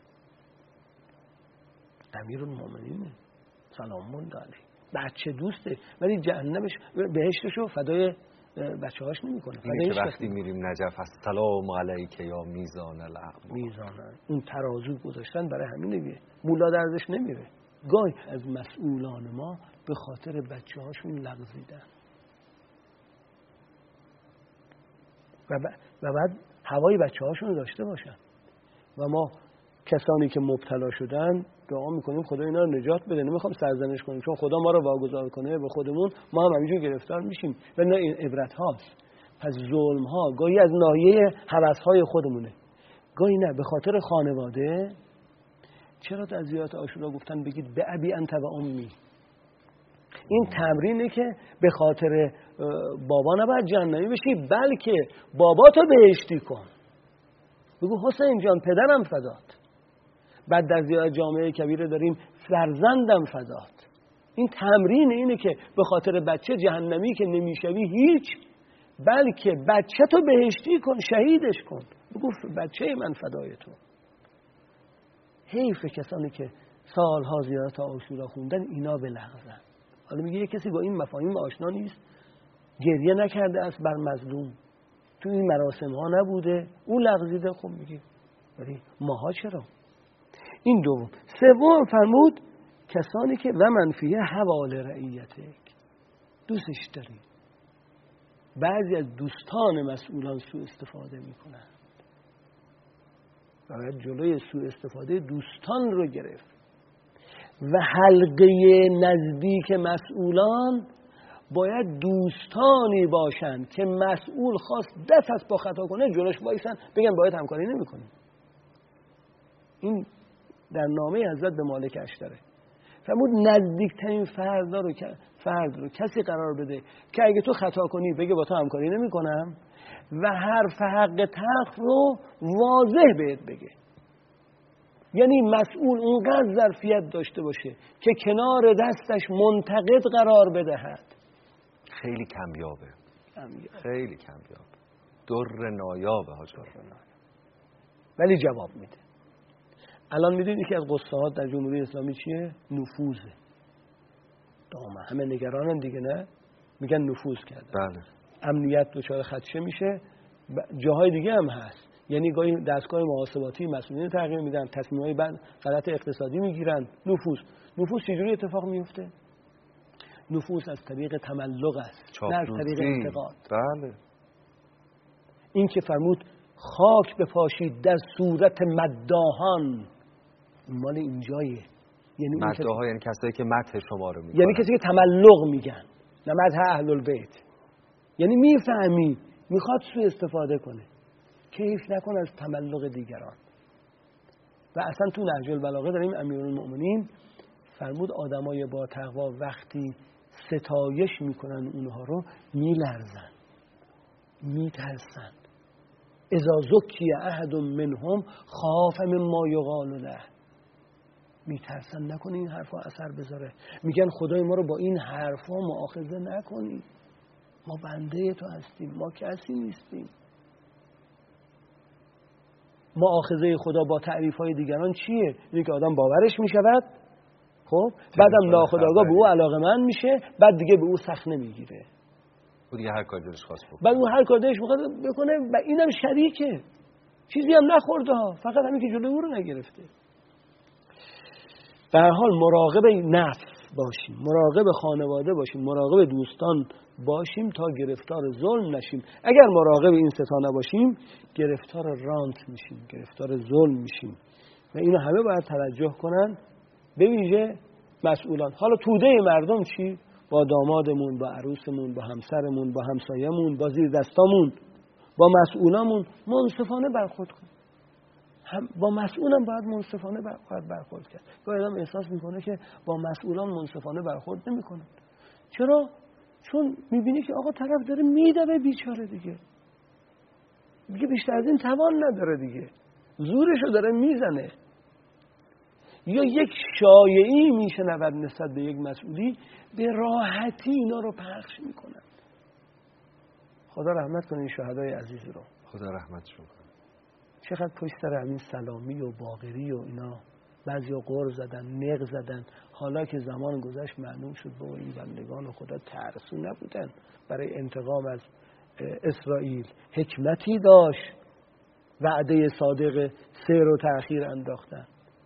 امیرالمومنین سلام الله علیه بچه دوسته ولی جهنمش بهشتشو فدای بچه هاش نمی کنه. اینه که وقتی میریم نجف السلام علیک یا میزان الاعمال، میزان اون ترازو گذاشتن برای همین دیگه مولا دردش نمیره. گاهی از مسئولان ما به خاطر بچه هاشون لغزیدن و, ب... و بعد هوای بچه هاشون داشته باشن و ما کسانی که مبتلا شدن دعا میکنیم خدا اینا رو نجات بده. نمیخوام سرزنش کنیم چون خدا ما رو واگذار کنه به خودمون، ما هم همینجور گرفتار میشیم. و نه این عبرت هاست. پس ظلم ها گاهی از ناحیه هوس های خودمونه، گاهی نه به خاطر خانواده. چرا در زیارت عاشورا گفتن بگید به ابی انت و امی؟ این تمرینه که به خاطر بابا نباید جهنمی بشی، بلکه باباتو بهشتی کن. بگو حسین جان پدرم فدات. بعد در زیاد جامعه کبیره داریم فرزندم فدات. این تمرین اینه که به خاطر بچه جهنمی که نمیشوی هیچ، بلکه بچه تو بهشتی کن، شهیدش کن. بگو بچه من فدای تو. حیف کسانی که سالها زیارت عاشورا خوندن اینا بلغزن. حالا میگه یه کسی با این مفاهیم آشنا نیست، گریه نکرده است بر مظلوم، تو این مراسم ها نبوده، او لغزیده. خب میگه ولی ماها چرا؟ این دوم. سوم فرمود کسانی که و منفیه حوال رعیتک، دوستش داری. بعضی از دوستان مسئولان سوء استفاده میکنن. باید جلوی سوء استفاده دوستان رو گرفت. و حلقه نزدیک مسئولان باید دوستانی باشن که مسئول خواست دست از پا خطا کنه جلوش وایسن بگن باید همکاری نمی‌کنیم. این در نامه حضرت به مالک اشتره. فرمود نزدیکترین فرد رو فرد رو کسی قرار بده که اگه تو خطا کنی بگه با تو همکاری نمی‌کنم و حرف حق تلخ رو واضح بهت بگه. یعنی مسئول اونقدر ظرفیت داشته باشه که کنار دستش منتقد قرار بدهد. خیلی کمیابه. کمیابه. خیلی کمیابه. در نایابه حاج آقا. ولی جواب میده. الان میدونی که از قصه‌ها در جمهوری اسلامی چیه؟ نفوذه. دامه همه نگرانن دیگه، نه؟ میگن نفوذ کرده. بله. امنیت دچار خدشه میشه. جاهای دیگه هم هست. یعنی گاهی دستگاه محاسباتی مسئولین تغییر میدن، تصمیم‌های غلط اقتصادی میگیرن. نفوذ. نفوذ چجوری اتفاق میفته؟ نفوذ از طریق تملق است، نه از طریق انتقاد. بله. این که فرمود خاک بپاشید در صورت مداحان، مال اینجایه. یعنی مداحا یعنی کسایی که مدح شما رو میکنن، یعنی کسی که تملق میگن، نه مدح اهل البیت. یعنی میفهمی میخواد سوء استفاده کنه، کیف نکن از تملق دیگران. و اصلا تو نهج البلاغه داریم امیرالمؤمنین فرمود آدمای با تقوا وقتی ستایش میکنن اونها رو میلرزن، میترسن. اذا زکی احد منهم خاف مما یقال له، میترسن نکنه این حرفا اثر بذاره. میگن خدای ما رو با این حرفا مؤاخذه نکنی، ما بنده تو هستیم، ما کسی نیستیم. مؤاخذه خدا با تعریف‌های دیگران چیه؟ اینه که آدم باورش میشود، خب بعدم ناخودآگاه به او علاقه‌مند میشه، بعد دیگه به او سخت نمیگیره. او دیگه هر کاری دلش خواست بکنه. بعد اون هر کاری دلش میخواد بکنه و اینم شریکه. چیزی هم نخورده ها، فقط همین که جلوی او رو نگرفته. به هر حال مراقب نفس باشیم، مراقب خانواده باشیم، مراقب دوستان باشیم تا گرفتار ظلم نشیم. اگر مراقب این سه تا نباشیم گرفتار رانت میشیم، گرفتار ظلم میشیم. و اینو همه باید توجه کنن، به ویژه مسئولان. حالا توده مردم چی؟ با دامادمون، با عروسمون، با همسرمون، با همسایمون، با زیر دستامون، با مسئولامون منصفانه برخورد کن. هم با مسئولم باید منصفانه باید برخورد کرد. گاهی آدم احساس میکنه که با مسئولان منصفانه برخورد نمیکنن. چرا؟ چون میبینی که آقا طرف داره میدوه بیچاره دیگه. دیگه بیشتر از این توان نداره دیگه. زورشو داره میزنه. یا یک شایعی میشنود نسبت به یک مسئولی، به راحتی اینا رو پخش میکنن. خدا رحمت کنه این شهدای عزیز رو. خدا رحمتشون کنه. چقدر پشت سر همین سلامی و باقری و اینا بعضیا غر زدن، نق زدن. حالا که زمان گذشت معلوم شد با این بندگان خدا ترسو نبودن برای انتقام از اسرائیل. حکمتی داشت، وعده صادق سیر و تأخیر انداختن.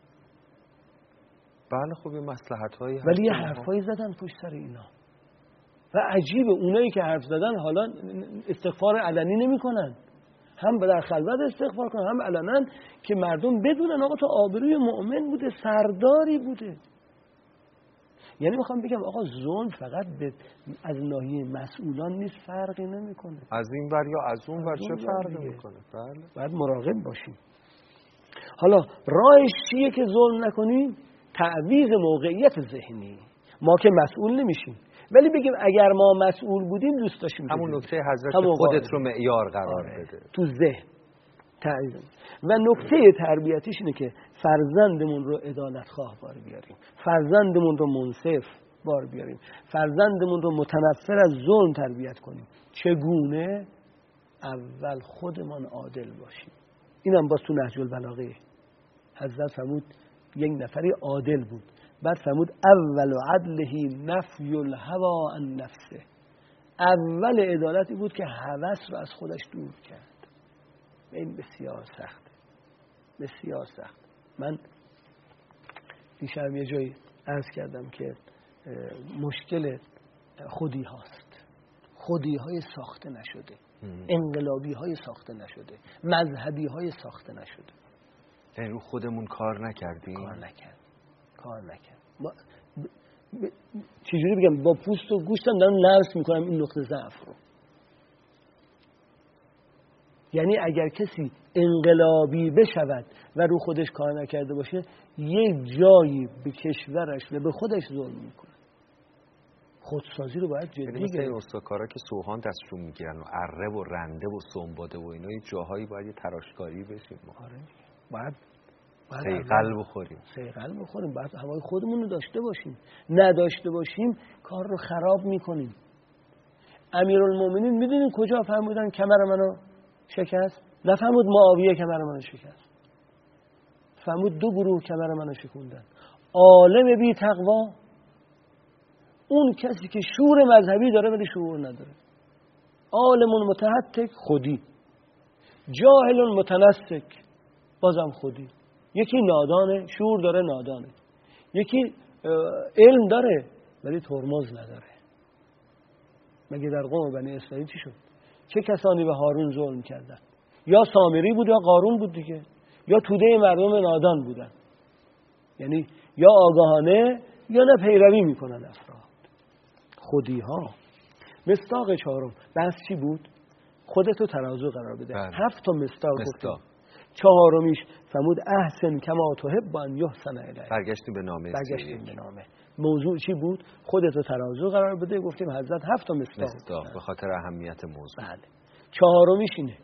بله خب این مصلحت‌هایی هست، ولی یه حرفایی زدن پشت سر اینا. و عجیبه اونایی که حرف زدن حالا استغفار علنی نمی‌کنن. هم در خلوت استغفار کنن، هم علنا، که مردم بدونن آقا تو آبروی مؤمن بوده، سرداری بوده. یعنی میخوام بگم آقا ظلم فقط به از ناحیه مسئولان نیست، فرقی نمیکنه. از این ور یا از اون ور چه فرقی میکنه؟ بله. باید مراقب باشیم. حالا راهش چیه که ظلم نکنیم؟ تعویض موقعیت ذهنی. ما که مسئول نمیشیم، ولی بگیم اگر ما مسئول بودیم دوست داشتیم همون نکته حضرت که خودت رو معیار قرار آره. بده تو ذهن تعیین. و نکته تربیتیش اینه که فرزندمون رو عدالت خواه بار بیاریم، فرزندمون رو منصف بار بیاریم، فرزندمون رو متنفر از ظلم تربیت کنیم. چگونه؟ اول خودمان عادل باشیم. اینم باز تو نهج البلاغه حضرت فرمود یک نفری عادل بود، بعد فرمود اول عدله نفی الهوا عن نفسه. اول عدالتی بود که هوس رو از خودش دور کرد. این بسیار سخت، بسیار سخت. من دیشب یه جایی عرض کردم که مشکل خودی هاست، خودی های ساخته نشده، انقلابی های ساخته نشده، مذهبی های ساخته نشده. یعنی رو خودمون کار نکردیم؟ کار نکرد کار نکرد ما ب... ب... چجوری بگم، با پوست و گوشتم دارم لمس میکنم این نقطه ضعف رو. یعنی اگر کسی انقلابی بشود و رو خودش کار نکرده باشه، یک جایی به کشورش و به خودش ظلم میکنه. خودسازی رو باید جدی گرفت. مثل استکارا که سوهان دستشون میگیرن و اره و رنده و سنباده و اینا، یه جاهایی باید یه تراشکاری بشیم. آره باید سیقل بخوریم سیقل بخوریم باید هوای خودمون رو داشته باشیم. نداشته باشیم کار رو خراب میکنیم. امیرالمومنین میدونید کجا فرمودن کمر منو شکست؟ نفهمود معاویه کمر منو شکست، فرمود دو گروه کمر منو شکوندن. عالم بی تقوا، اون کسی که شعور مذهبی داره ولی شعور نداره. عالم متحتک، خودی. جاهل متنسک، بازم خودی. یکی نادانه، شعور داره نادانه. یکی علم داره ولی ترمز نداره. مگه در قوم بنی اسرائیل چی شد؟ چه کسانی به هارون ظلم کردن؟ یا سامری بود یا قارون بود دیگه، یا توده مردم نادان بودن. یعنی یا آگاهانه یا نه پیروی میکنن افراد. خودی ها. مصداق چهارم بحث چی بود؟ خودتو ترازو قرار بده. بله. هفت تا مصداق مصداق. چهارمیش فرمود احسن کما تحب ان یحسن الیک. برگشتیم به نامه برگشتیم به نامه. موضوع چی بود؟ خودتو ترازو قرار بده. گفتیم حضرت هفت تا مصداق. مصداق به خاطر اهمیت موضوع. بله. چهارمیش اینه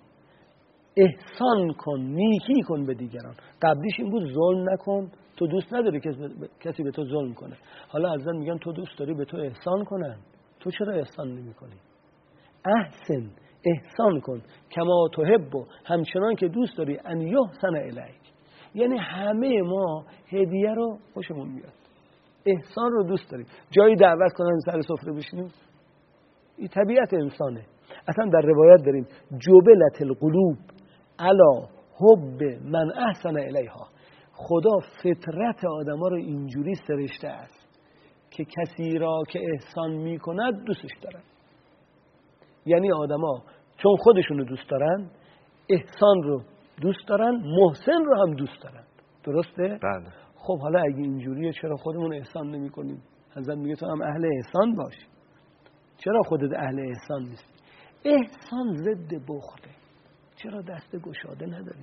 احسان کن، نیکی کن به دیگران. قبلیش این بود ظلم نکن. تو دوست نداری کسی به تو ظلم کنه. حالا حضرت میگن تو دوست داری به تو احسان کنن، تو چرا احسان نمی کنی؟ احسن، احسان کن کما تحب، همچنان که دوست داری ان یحسن الیک. یعنی همه ما هدیه رو خوشمون میاد، احسان رو دوست داریم. جایی دعوت کنن سر سفره بشینیم، این طبیعت انسانه. اصلا در روایت داریم جبلت القلوب علی حب من احسن الیها. خدا فطرت آدما رو اینجوری سرشته است که کسی را که احسان میکند دوستش دارن. یعنی آدما چون خودشونو دوست دارن، احسان رو دوست دارن، محسن رو هم دوست دارن. درسته؟ بله. خب حالا اگه اینجوریه چرا خودمون احسان نمی کنیم؟ حضرت میگه تو هم اهل احسان باش. چرا خودت اهل احسان نیستی؟ احسان ضد بخله. چرا دست گشاده نداری؟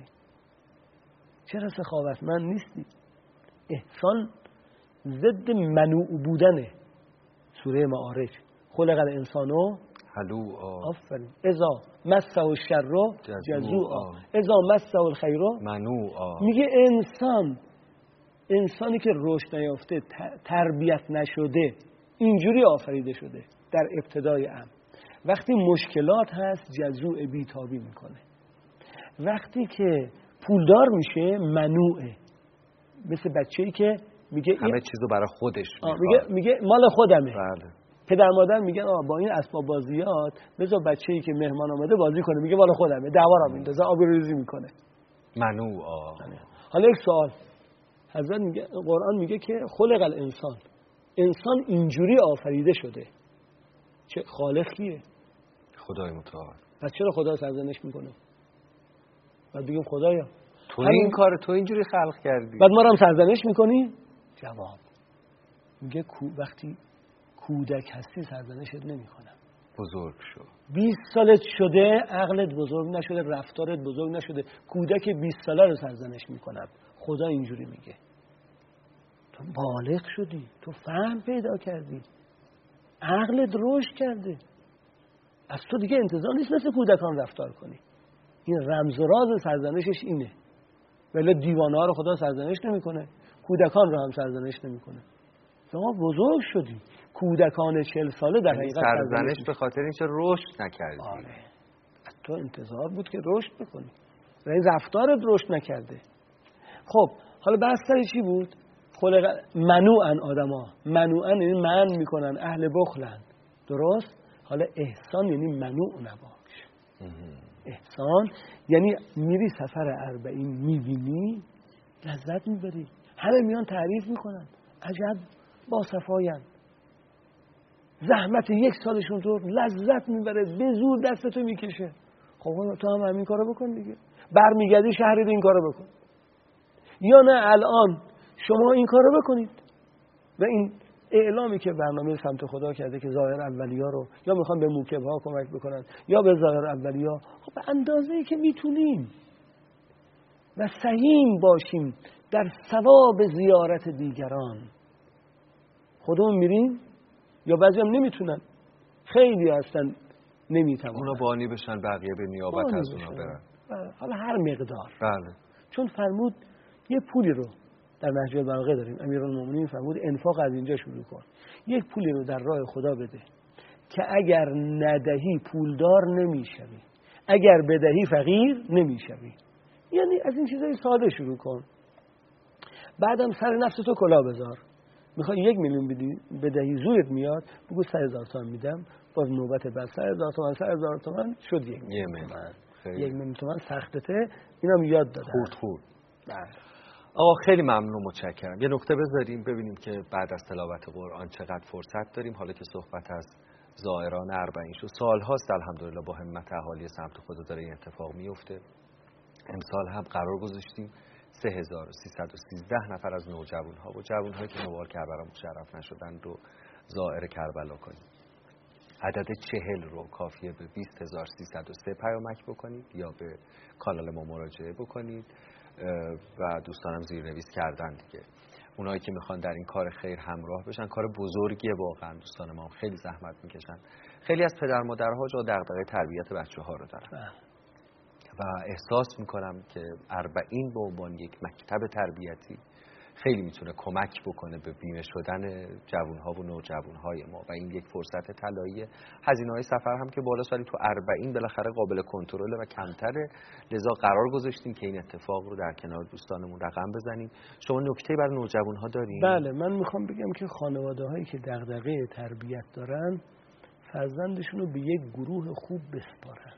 چرا سخاوتمند نیستی؟ احسان ضد منوع بودنه. سوره معارج خلق الانسانو حلوعا آفرین اذا مسه الشر جزوعا اذا مسه الخیر منوعا. میگه انسان انسانی که رشد نیافته، تربیت نشده، اینجوری آفریده شده در ابتدای امر. وقتی مشکلات هست جزوع بیتابی میکنه. وقتی که پولدار میشه منوعه، مثل بچه‌ای که میگه همه چیزو برای خودش میخواد، میگه میگه مال خودمه. بله. پدر مادر میگن آ با این اسباب بازیات بذار بچه‌ای که مهمان آمده بازی کنه، میگه مال خودمه، دعوا را میندازه، آبروریزی میکنه. منوعا. حالا یک سوال، حضرت میگه، قرآن میگه که خلق الانسان، انسان اینجوری آفریده شده. چه خالق کیه؟ خدای متعال. پس چرا خدا سرزنش میکنه؟ بعد بگیم خدایا تو این کار تو اینجوری خلق کردی، بعد ما رو هم سرزنش میکنی؟ جواب میگه کو وقتی کودک هستی سرزنشت نمیکنم. بزرگ شو. بیست سالت شده عقلت بزرگ نشده، رفتارت بزرگ نشده، کودک بیست ساله رو سرزنش میکنم. خدا اینجوری میگه تو بالغ شدی، تو فهم پیدا کردی، عقلت رشد کرده، از تو دیگه انتظار نیست مثل کودکان رفتار کنی. این رمز و راز سرزنشش اینه. ولی دیوانه ها رو خدا سرزنش نمیکنه، کودکان رو هم سرزنش نمیکنه. شما بزرگ شدی، کودکان چهل ساله در حقیقت سرزنش به خاطر اینکه رشد نکردی. آره. از تو انتظار بود که رشد بکنی و این رفتارت رشد نکرده. خب حالا بحث سر چی بود؟ خلق منوعن، آدما منوعن یعنی منع میکنن، اهل بخلن، درست؟ حالا احسان یعنی منوع نباش. احسان یعنی میری سفر اربعین میبینی لذت میبری، همه میان تعریف میکنن عجب با صفاین، زحمت یک سالشون تو لذت میبره، به زور دستتو میکشه. خب تو هم همین کارو بکن دیگه، برمیگردی شهری این کارو بکن. یا نه الان شما این کارو بکنید و این اعلامی که برنامه سمت خدا کرده که ظاهر اولیا رو یا میخوان به موکب‌ها کمک بکنن یا به ظاهر اولیا، خب به اندازه‌ای که میتونیم و سهیم باشیم در ثواب زیارت دیگران. خودمون میریم یا بعضی هم نمیتونن، خیلی هستن نمیتونن، اونا بانی بشن بقیه به نیابت از اونا برن. حالا هر مقدار. بله. چون فرمود یه پولی رو در نهج البلاغه داریم، امیرالمومنین فرمود انفاق از اینجا شروع کن. یک پولی رو در راه خدا بده که اگر ندهی پولدار نمیشوی، اگر بدهی فقیر نمیشوی. یعنی از این چیزای ساده شروع کن. بعدم سر نفس تو کلاه بذار. میخوای یک میلیون بدی بدهی زورت میاد، بگو سه هزار تومان میدم، باز نوبت بعد سه هزار تومان سه هزار تومان شد یک میلیون تومان. یک میلیون تومان سختته، اینم یاد دادم. خورد خورد. بله. آقا خیلی ممنون و متشکرم. یه نکته بذاریم ببینیم که بعد از تلاوت قرآن چقدر فرصت داریم. حالا که صحبت از زائران اربعین شد، سال هاست الحمدلله با همت اهالی سمت خدا داره این اتفاق میفته. امسال هم قرار گذاشتیم سه هزار و سیصد و سیزده نفر از نوجوان‌ها و جوان‌هایی که نوار کربلا مشرف نشدن رو زائر کربلا کنیم. عدد چهل رو کافیه به بیست هزار و سیصد و سه پیامک بکنید یا به کانال ما مراجعه بکنید و دوستانم زیرنویس کردن دیگه. اونایی که میخوان در این کار خیر همراه بشن، کار بزرگیه واقعا. دوستان ما هم خیلی زحمت میکشن. خیلی از پدر مادرها جا دغدغه تربیت بچه‌ها رو دارن و احساس میکنم که اربعین به عنوان یک مکتب تربیتی خیلی میتونه کمک بکنه به بیمه شدن جوانها و نوجوانهای ما و این یک فرصت طلاییه. هزینه‌های سفر هم که بالاست ولی تو اربعین بالاخره قابل کنترل و کمتره، لذا قرار گذاشتیم که این اتفاق رو در کنار دوستانمون رقم بزنیم. شما نکته‌ای برای نوجوانها دارین؟ بله، من میخوام بگم که خانواده‌هایی که دغدغه تربیت دارن فرزندشون رو به یک گروه خوب بسپارن.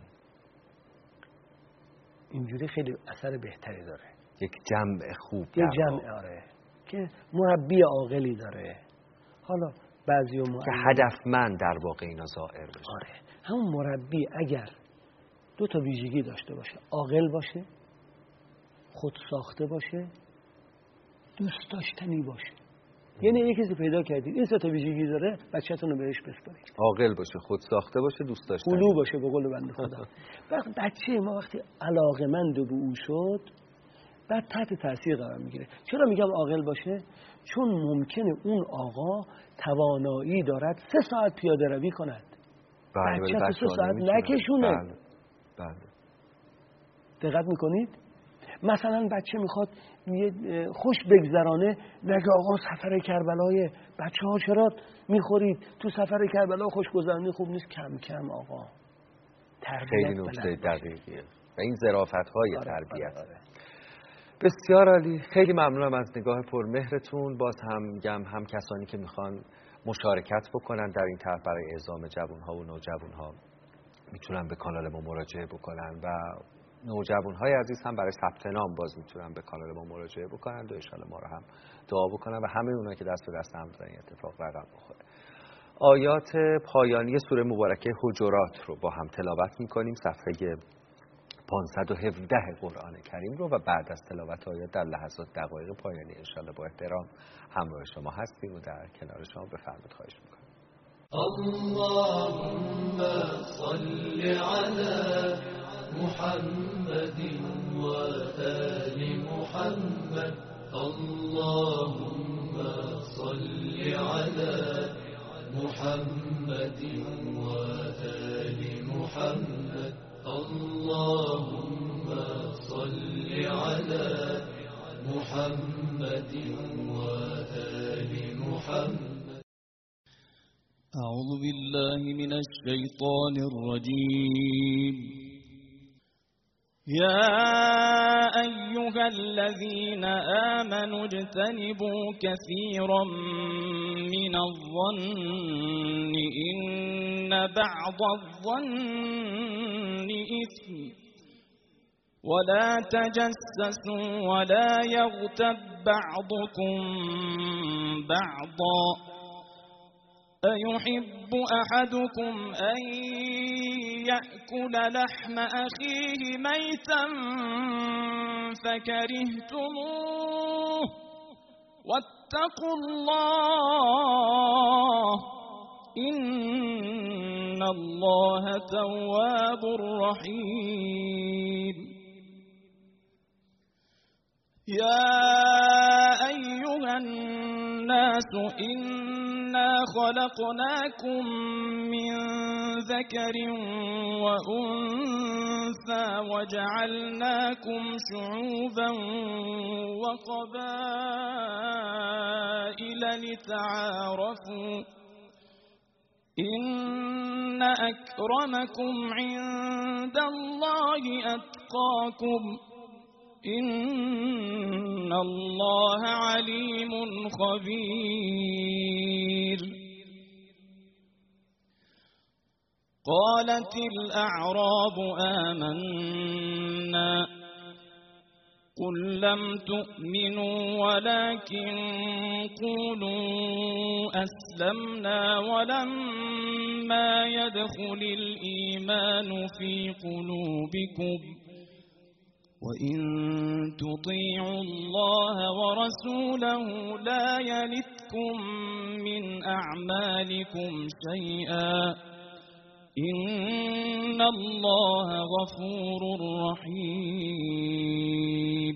اینجوری خیلی اثر بهتری داره. یک جمع خوب، یک جمع آره که مربی عاقلی داره. حالا بعضی معلم که هدفمند در واقع اینا ظاهر بشه. آره، همون مربی اگر دو تا ویژگی داشته باشه، عاقل باشه، خود ساخته باشه، دوست داشتنی باشه. یعنی یک کسی پیدا کردید این سه تا ویژگی داره، بچه‌تون رو بهش بسپارید. عاقل باشه، خود ساخته باشه، دوست داشتنی خلو باشه به قول بنده خدا. وقتی بچه ما وقتی علاقه‌مند به او شد، بعد تحت تاثیر قرار میگیره. چرا میگم عاقل باشه؟ چون ممکنه اون آقا توانایی دارد سه ساعت پیاده روی کند، بچه سه ساعت نکشونه. بله. بله. دقت میکنید؟ مثلا بچه میخواد خوش بگذرانه، نگه آقا سفر کربلای بچه ها چرا میخورید تو سفر کربلا خوشگذرانی خوب نیست. کم کم آقا تربیت خیلی نکته دقیقیه و این ظرافت های آره، تربیت آره، آره. بسیار عالی. خیلی ممنونم از نگاه پرمهرتون. باز هم میگم هم کسانی که میخوان مشارکت بکنن در این طرح برای اعزام جوانها و نوجوانها میتونن به کانال ما مراجعه بکنن و نوجوانهای عزیز هم برای ثبت نام باز میتونن به کانال ما مراجعه بکنن و ان شاءالله ما رو هم دعا بکنن و همه اونایی که دست به دست هم دارن این اتفاق رقم بخوره. آیات پایانی سوره مبارکه حجرات رو با هم تلاوت میکنیم، صفحه پانصد و هفده قرآن کریم رو، و بعد از تلاوت آیات در لحظات دقایق پایانی ان شاءالله با احترام همراه شما هستیم و در کنار شما بفرمایید خواهش میکنم. اللهم صل على محمد وآل محمد. اللهم صل على محمد محمد وآل محمد اللهم صل على محمد وآل محمد. أعوذ بالله من الشيطان الرجيم. يا أيها الذين آمنوا اجتنبوا كثيرا من الظن إن بعض الظن إثم ولا تجسسوا ولا يغتب بعضكم بعضا أيحب أحدكم أن يأكل لحم أخيه ميتا فكرهتموه واتقوا الله إن الله تواب رحيم. يا أيها الناس إنا خلقناكم من ذكر وأنثى وجعلناكم شعوبا وقبائل لتعارفوا إن أكرمكم عند الله أتقاكم إن الله عليم خبير. قالت الأعراب آمنا قل لم تؤمنوا ولكن قولوا أسلمنا ولما يدخل الإيمان في قلوبكم وإن تطيعوا الله ورسوله لا يلتكم من أعمالكم شيئا إن الله غفور رحيم.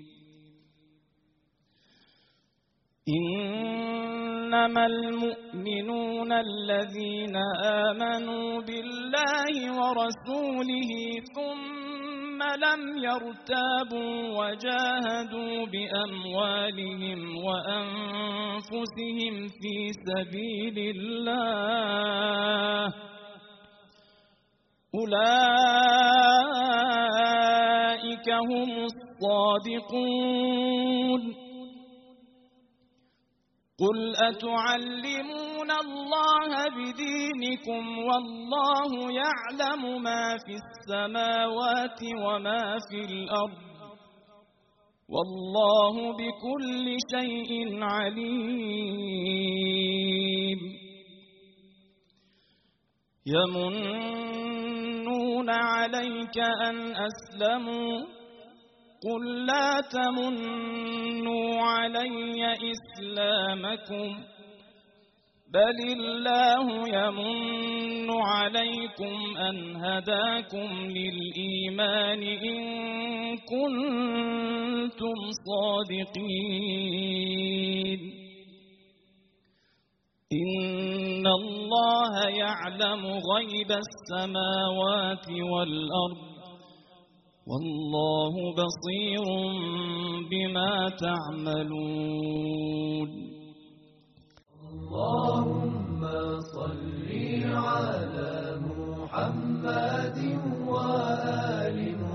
إنما المؤمنون الذين آمنوا بالله ورسوله ثم لم يرتابوا وجاهدوا بأموالهم وأنفسهم في سبيل الله أولئك هم الصادقون. قل أتعلمون الله بدينكم والله يعلم ما في السماوات وما في الأرض والله بكل شيء عليم. يمنون عليك أن أسلموا قل لا تمنوا علي إسلامكم بل الله يمن عليكم أن هداكم للإيمان إن كنتم صادقين. إن الله يعلم غيب السماوات والأرض والله بصير بما تعملون. اللهم صل على محمد وآل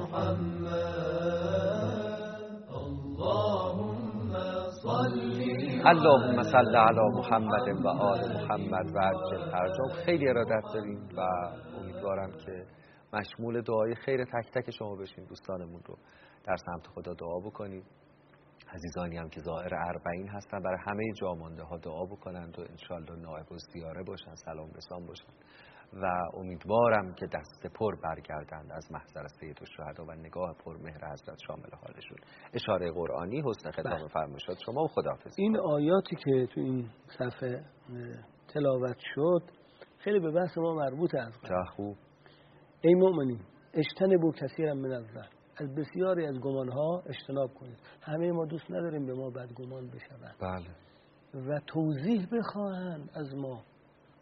محمد اللهم صل اللهم صل علی محمد و آل محمد و عجل فرجهم. خیلی ارادت داریم و امیدوارم که مشمول دعای خیر تک تک شما بشین. دوستانمون رو در سمت خدا دعا بکنیم. عزیزانی هم که زائر اربعین هستن برای همه جامانده ها دعا بکنند و انشالله نائب الزیاره باشن، سلام رسان باشن و امیدوارم که دست پر برگردند از محضر سید الشهدا و نگاه پر مهر حضرت شامل حالشون. اشاره قرآنی، حسن ختام فرمایشات شما و خداحافظ. این آیاتی که تو این صفحه تلاوت شد خیلی به بحث ما مربوطه. از خوب ای مؤمنین اجتنبوا کثیرا من الظن، از بسیاری از گمانها اجتناب کنید. همه ما دوست نداریم به ما بدگمان بشوند. بله. و توضیح بخواهند از ما،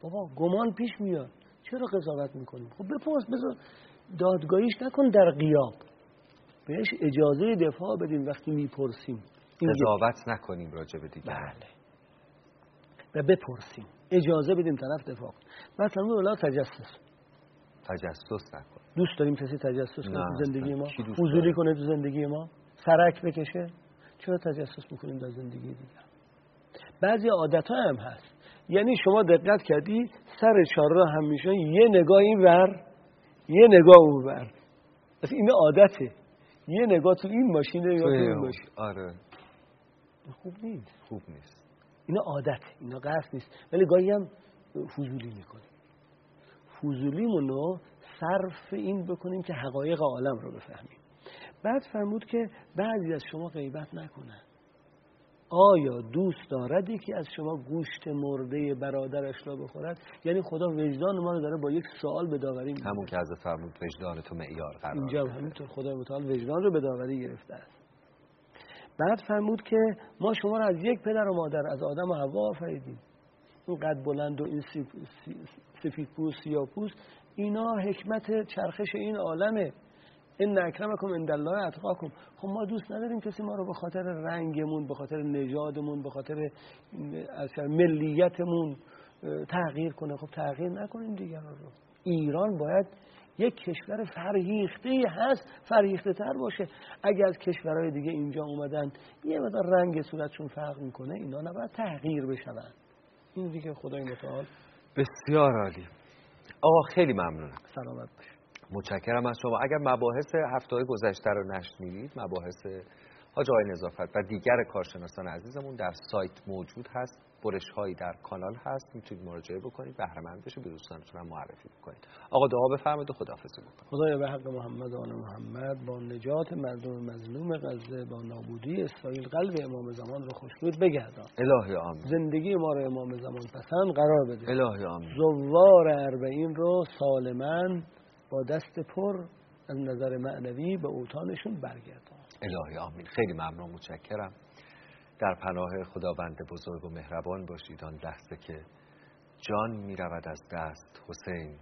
بابا گمان پیش میاد، چرا قضاوت میکنیم؟ خب بپرس، بذار دادگاهیش نکن در غیاب، بهش اجازه دفاع بدیم وقتی میپرسیم، قضاوت نکنیم راجع به دیگران. بله. و بپرسیم، اجازه بدیم طرف دفاع کنه. مثلا اولا تجسس تجسس نکن. دوست داریم کسی تجسس کنه تو زندگی ما؟ حضوری کنه تو زندگی ما؟ سرک بکشه؟ چرا تجسس میکنیم در زندگی دیگر؟ بعضی عادت‌ها هم هست، یعنی شما دقت کردی سر چهارراه هم میشه یه نگاه این ور یه نگاه اون ور، اصلا این عادته، یه نگاه تو این ماشینه یا تو این ماشین. آره خوب نیست، خوب نیست. اینا عادته، اینا قصد نیست، ولی گاهی هم فضولی میکنیم. فضولیمونو صرف این بکنیم که حقایق عالم رو بفهمیم. بعد فرمود که بعضی از شما غیبت نکنن. آیا دوست دارد یکی از شما گوشت مرده برادرش را بخورد؟ یعنی خدا وجدان ما رو داره با یک سوال به داوری می‌بره. همون که از فرمود وجدان تو معیار قرار اینجا همینطور خدا متعال وجدان رو به داوری گرفته است. بعد فرمود که ما شما رو از یک پدر و مادر، از آدم و حوا آفریدیم. این قد بلند و این سفید پوست سیاه پوست، اینا حکمت چرخش این عالمه. ان اکرمکم عند الله اتقاکم. خب ما دوست نداریم کسی ما رو به خاطر رنگمون، به خاطر نژادمون، به خاطر ملیتمون تغییر کنه. خب تغییر نکنیم دیگران رو. ایران باید یک کشور فرهیخته هست، فرهیخته تر باشه. اگه از کشورهای دیگه اینجا اومدن یه مقدار رنگ صورتشون فرق میکنه، اینا نباید تغییر بشن. این دیگه خدای متعال. بسیار عالی. آقا خیلی ممنونم. سلامت باش. متشکرم از شما. اگر مباحث هفته‌های گذشته رو نشنیدید، مباحث حاج آقای نظافت و دیگر کارشناسان عزیزمون در سایت موجود هست، برش‌هایی در کانال هست، میتونید مراجعه بکنید، بهره مند بشید، به دوستانتون هم معرفی بکنید. آقا دعا بفرمایید و خداحافظی بکنید. خدایا به حق محمد و آل محمد با نجات مردم مظلوم غزه، با نابودی اسرائیل، قلب امام زمان رو خوشنود بگردان. الهی آمین. زندگی ما رو امام زمان پسند قرار بده. الهی آمین. زوار اربعین رو سالماً با دست پر از نظر معنوی به اوطانشون برگردان. الهی آمین. خیلی ممنون، متشکرم. در پناه خداوند بزرگ و مهربان باشید. آن لحظه که جان می رود از دست حسین،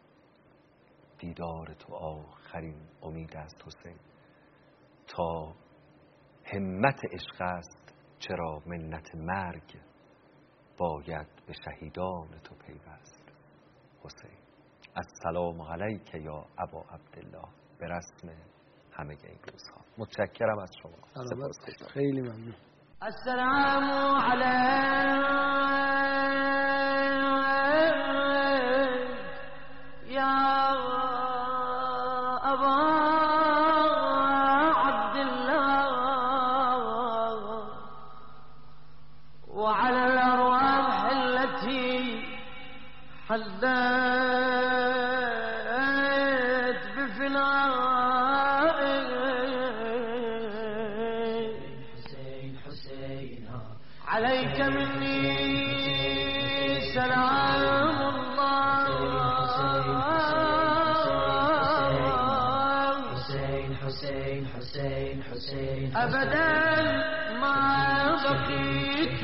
دیدار تو آخرین امید است حسین. تا همت عشق است چرا منت مرگ، باید به شهیدان تو پیوست حسین. السلام علیک یا ابا عبدالله، به رسم همه این روزها. متشکرم از شما. سپاسگزارم. خیلی ممنون. السلام علیک یا ابا عبدالله وعلى الأرواح التي حلت عليك مني سلام الله. حسين حسين حسين حسين أبدا ما بقيت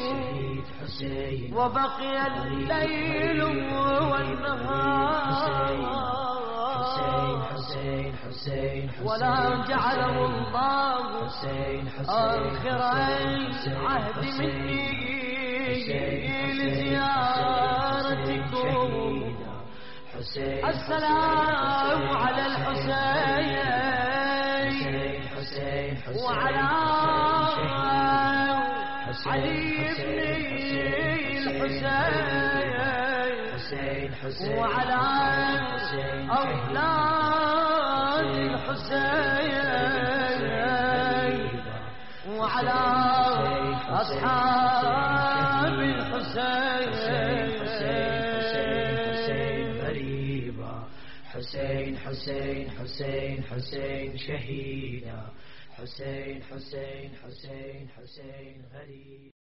وبقي الليل والنهار ولا جعله الله آخر عهد مني لزيارتكم. السلام على الحسين وعلى علي بن الحسين وعلى أولاد الحسين وعلى أصحاب الحسين. حسين حسين حسين حسين شهيدا. حسين حسين حسين حسين غريب.